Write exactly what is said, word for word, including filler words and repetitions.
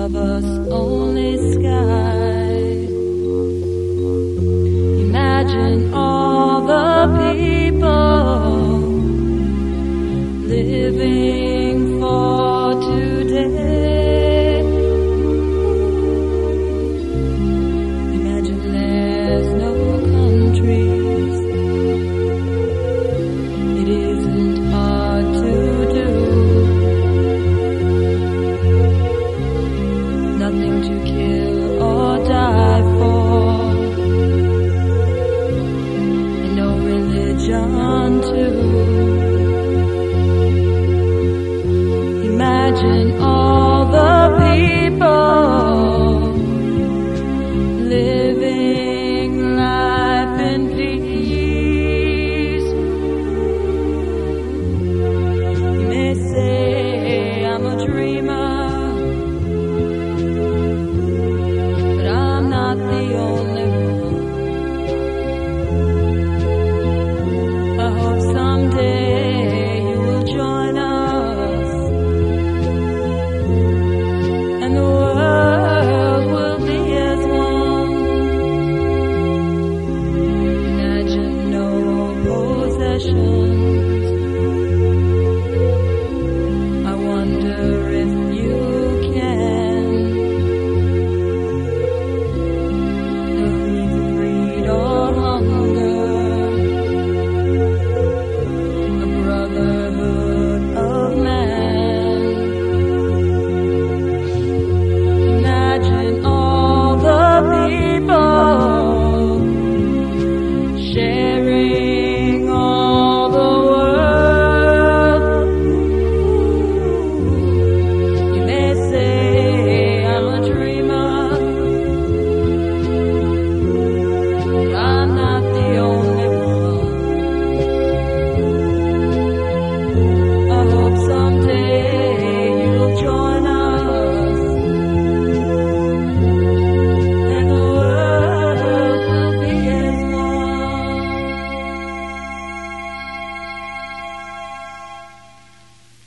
above us only sky. Imagine all the people living for today. Imagine there's no countries. It isn't hard to do. Nothing to kill or die for, and no religion too. Imagine all